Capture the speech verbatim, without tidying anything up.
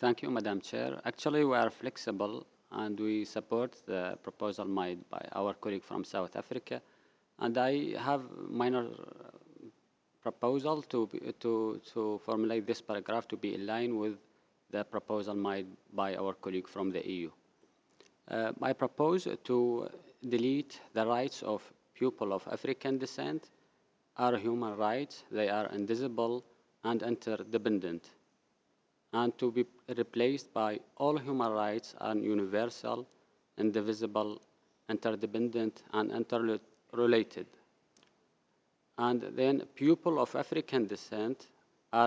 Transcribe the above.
Thank you, Madam Chair. Actually, we are flexible and we support the proposal made by our colleague from South Africa. And I have minor proposal to, be, to, to formulate this paragraph to be in line with the proposal made by our colleague from the E U. Uh, I propose to delete the rights of people of African descent are human rights, they are indivisible and interdependent, and to be replaced by all human rights are universal, indivisible, interdependent, and interrelated. And then people of African descent